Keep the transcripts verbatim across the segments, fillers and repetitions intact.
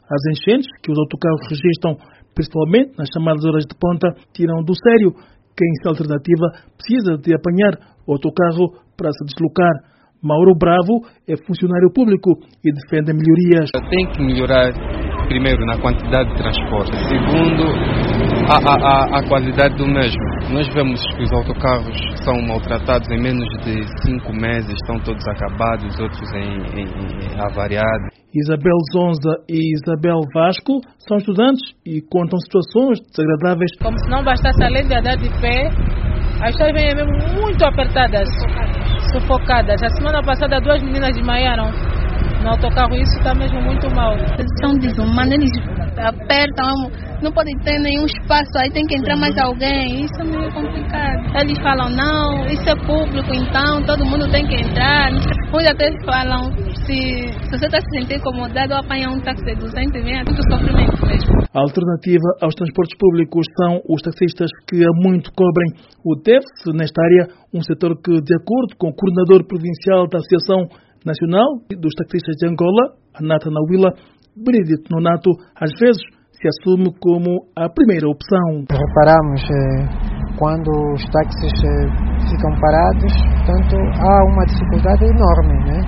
As enchentes que os autocarros registram, principalmente nas chamadas horas de ponta, tiram do sério quem, sem alternativa, precisa de apanhar o autocarro para se deslocar. Mauro Bravo é funcionário público e defende melhorias. Tem que melhorar, primeiro, na quantidade de transporte. Segundo, a, a, a qualidade do mesmo. Nós vemos que os autocarros são maltratados em menos de cinco meses, estão todos acabados, outros em, em, em avariados. Isabel Zonza e Isabel Vasco são estudantes e contam situações desagradáveis. Como se não bastasse, além de andar de pé, as pessoas vêm mesmo muito apertadas, sufocadas. A semana passada duas meninas desmaiaram no autocarro, isso está mesmo muito mal. São desumanos, eles apertam, não podem ter nenhum espaço, aí tem que entrar mais alguém, isso é meio complicado. Eles falam, não, isso é público, então todo mundo tem que entrar. Uns até falam, se, se você está se sentindo incomodado, apanhar um táxi de duzentos e vem, é muito sofrimento mesmo. A alternativa aos transportes públicos são os taxistas que há muito cobrem o déficit nesta área, um setor que, de acordo com o coordenador provincial da Associação Nacional dos Taxistas de Angola, a Nata Nauila, Benedito Nonato, às vezes se assume como a primeira opção. Reparamos eh, quando os táxis eh, ficam parados, portanto há uma dificuldade enorme, né?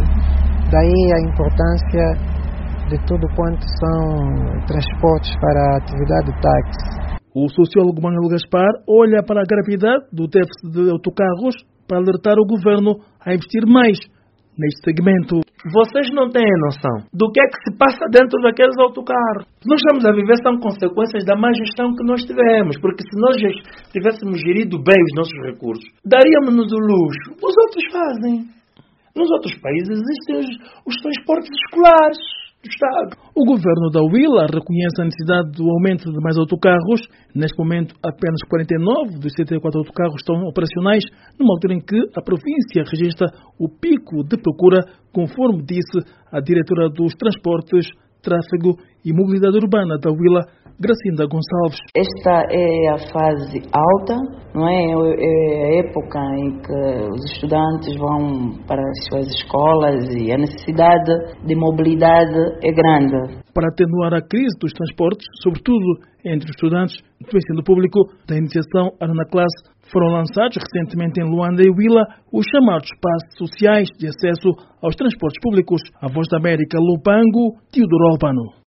E daí a importância de tudo quanto são transportes para a atividade do táxi. O sociólogo Manuel Gaspar olha para a gravidade do déficit de autocarros para alertar o governo a investir mais neste segmento. Vocês não têm noção do que é que se passa dentro daqueles autocarros. Nós estamos a viver são consequências da má gestão que nós tivemos, porque se nós tivéssemos gerido bem os nossos recursos, daríamos-nos o luxo. Os outros fazem. Nos outros países existem os, os transportes escolares do Estado. O governo da Huila reconhece a necessidade do aumento de mais autocarros. Neste momento, apenas quarenta e nove dos setenta e quatro autocarros estão operacionais, numa altura em que a província registra o pico de procura, conforme disse a diretora dos Transportes, Tráfego e Mobilidade Urbana da Huila, Gracinda Gonçalves. Esta é a fase alta, não é? É a época em que os estudantes vão para as suas escolas e a necessidade de mobilidade é grande. Para atenuar a crise dos transportes, sobretudo entre os estudantes do ensino público da iniciação à nona classe, foram lançados recentemente em Luanda e Huila os chamados passos sociais de acesso aos transportes públicos. A Voz da América, Lupango, Teodoro Albano.